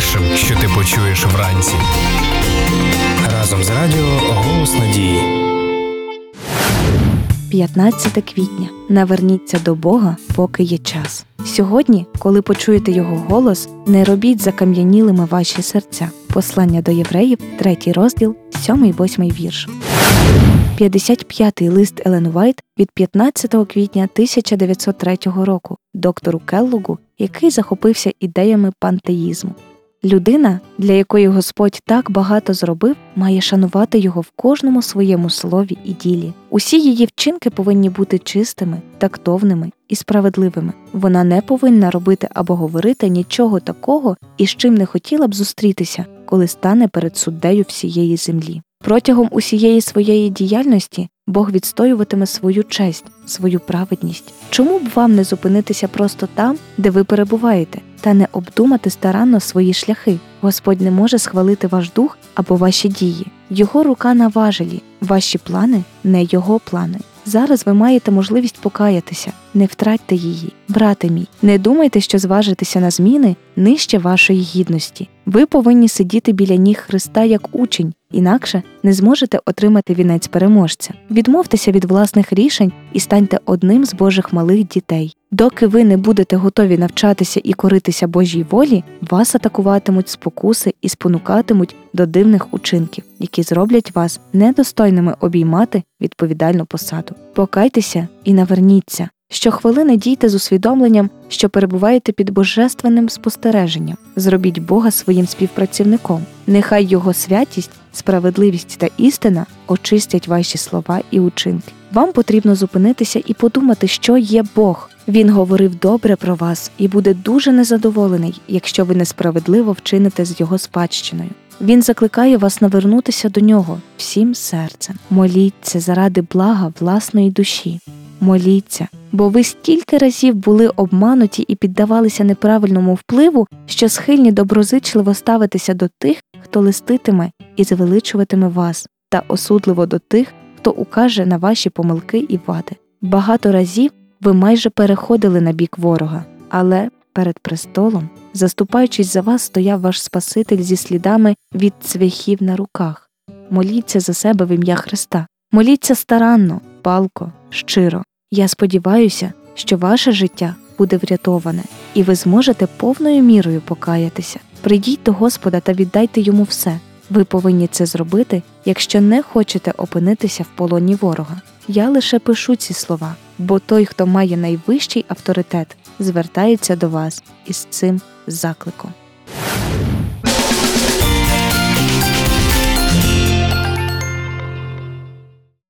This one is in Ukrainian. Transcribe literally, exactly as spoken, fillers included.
першим, що ти почуєш вранці. Разом з радіо «Голос надії». п'ятнадцяте квітня. Наверніться до Бога, поки є час. Сьогодні, коли почуєте Його голос, не робіть закам'янілими ваші серця. Послання до євреїв, третій розділ, сьомий-восьмий вірш. п'ятдесят п'ятий лист Елен Вайт від п'ятнадцятого квітня тисяча дев'ятсот третього року доктору Келлогу, який захопився ідеями пантеїзму. Людина, для якої Господь так багато зробив, має шанувати Його в кожному своєму слові і ділі. Усі її вчинки повинні бути чистими, тактовними і справедливими. Вона не повинна робити або говорити нічого такого, із чим не хотіла б зустрітися, коли стане перед суддею всієї землі. Протягом усієї своєї діяльності Бог відстоюватиме свою честь, свою праведність. Чому б вам не зупинитися просто там, де ви перебуваєте, та не обдумати старанно свої шляхи? Господь не може схвалити ваш дух або ваші дії. Його рука на важелі, ваші плани – не Його плани. Зараз ви маєте можливість покаятися. Не втратьте її. Брате мій, не думайте, що зважитися на зміни нижче вашої гідності. Ви повинні сидіти біля ніг Христа як учень, інакше не зможете отримати вінець переможця. Відмовтеся від власних рішень і станьте одним з Божих малих дітей. Доки ви не будете готові навчатися і коритися Божій волі, вас атакуватимуть спокуси і спонукатимуть до дивних учинків, які зроблять вас недостойними обіймати відповідальну посаду. Покайтеся і наверніться. Щохвилини дійте з усвідомленням, що перебуваєте під божественним спостереженням. Зробіть Бога своїм співпрацівником. Нехай Його святість, справедливість та істина очистять ваші слова і учинки. Вам потрібно зупинитися і подумати, що є Бог. Він говорив добре про вас і буде дуже незадоволений, якщо ви несправедливо вчините з Його спадщиною. Він закликає вас навернутися до Нього всім серцем. Моліться заради блага власної душі. Моліться, бо ви стільки разів були обмануті і піддавалися неправильному впливу, що схильні доброзичливо ставитися до тих, хто листитиме і звеличуватиме вас, та осудливо до тих, хто укаже на ваші помилки і вади. Багато разів ви майже переходили на бік ворога, але перед престолом, заступаючись за вас, стояв ваш Спаситель зі слідами від цвяхів на руках. Моліться за себе в ім'я Христа. Моліться старанно, палко, щиро. Я сподіваюся, що ваше життя буде врятоване, і ви зможете повною мірою покаятися. Прийдіть до Господа та віддайте Йому все. Ви повинні це зробити, якщо не хочете опинитися в полоні ворога. Я лише пишу ці слова, бо той, хто має найвищий авторитет, звертається до вас із цим закликом.